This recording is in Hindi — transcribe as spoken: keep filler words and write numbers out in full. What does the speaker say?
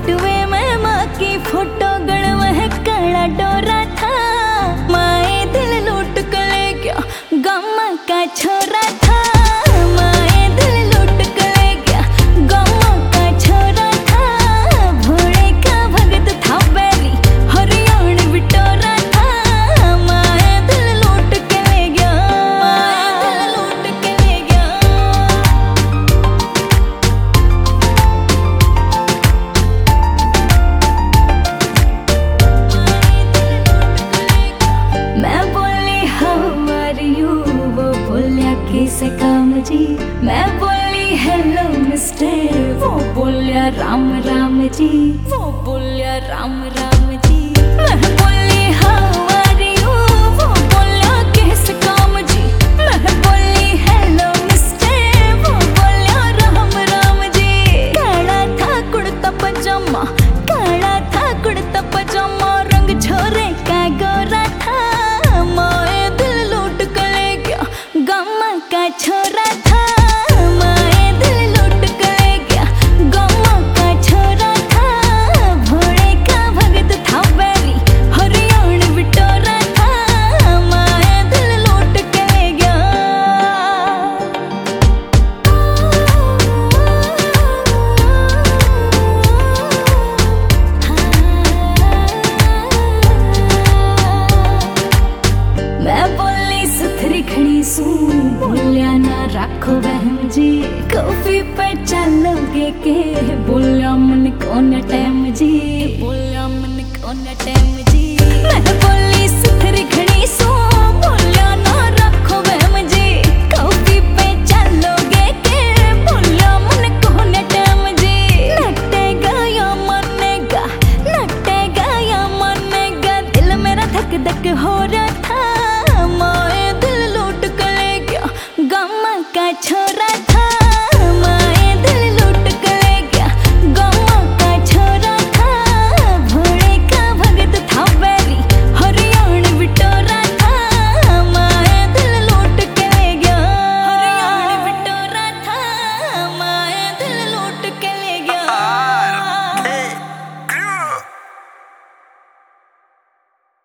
बटुए में माँ की फोटो गड़वा है काला डोरा था। माए दिल लूट कर ले गया गम्मा का छोरा था। माए दिल लूट कर ले गया गम्मा का छोरा था। भोले का भगत था बैरी हरियाण बिटोरा था। माए दिल लूट के ले गया, माए दिल लूट के ले गया। मैं बोली हाउ आर यू, वो बोलिया कैसे काम जी। मैं बोली हेलो मिस्टर, वो बोलिया राम राम जी। वो बोलिया राम राम जी। मैं बोली हाउ आर यू, वो बोलिया कैसे काम जी। मैं बोली हेलो मिस्टर, वो बोलिया राम राम जी। काला था कुर्ता पजामा, काला था कुर्ता पजामा, रंग छोरे का गोरा था। माए दिल लूट कर ले गया गम्मा का छोरा था। माए दिल लूट कर ले गया गम्मा का छोरा था। भोले का भगत था बैरी हरियाण बिटोरा था। माए दिल लूट के ले गया। मैं बोली सुथरी खड़ी सू, बोलिया ना राखो बहम जी। कॉफी पे चलोगे के, बोलिया मन कौन टाइम जी। बोलिया मन कौन टाइम जी। मैं बोली सुथरी खड़ी सू, बोलिया ना राखो बहम जी। कॉफी पे चलोगे के, बोलिया मन कौन टाइम जी। नटेगा या मनेगा, नटेगा या मनेगा, दिल मेरा धक धक हो रहा